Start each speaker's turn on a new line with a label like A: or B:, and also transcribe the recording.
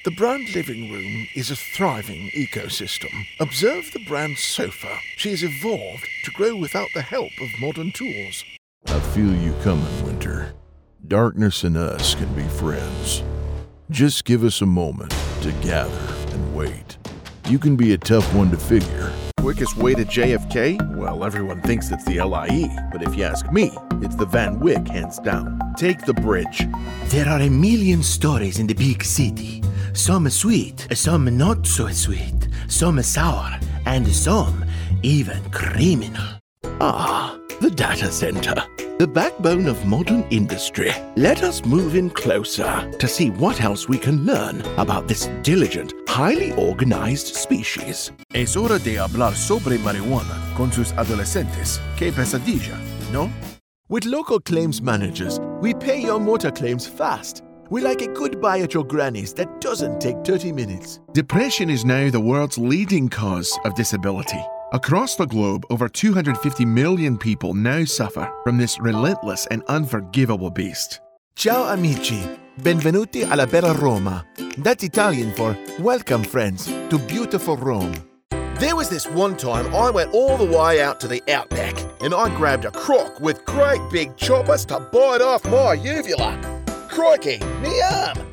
A: The Brand living room is a thriving ecosystem. Observe the Brand sofa. She has evolved to grow without the help of modern tools.
B: I feel you coming, Winter. Darkness and us can be friends. Just give us a moment to gather and wait. You can be a tough one to figure.
C: Quickest way to JFK? Well, everyone thinks it's the LIE, but if you ask me, it's the Van Wyck, hands down. Take the bridge.
D: There are a million stories in the big city. Some sweet, some not so sweet, some sour, and some even criminal. Ah, the data center, the backbone of modern industry. Let us move in closer to see what else we can learn about this diligent, highly organized species.
C: Es hora de hablar sobre marihuana con sus adolescentes. Qué pesadilla, ¿no?
E: With local claims managers, we pay your motor claims fast. We like a good buy at your granny's that doesn't take 30 minutes.
F: Depression is now the world's leading cause of disability. Across the globe, over 250 million people now suffer from this relentless and unforgivable beast.
E: Ciao amici, benvenuti alla bella Roma. That's Italian for welcome friends to beautiful Rome.
C: There was this one time I went all the way out to the outback and I grabbed a croc with great big choppers to bite off my uvula. Crikey, me arm!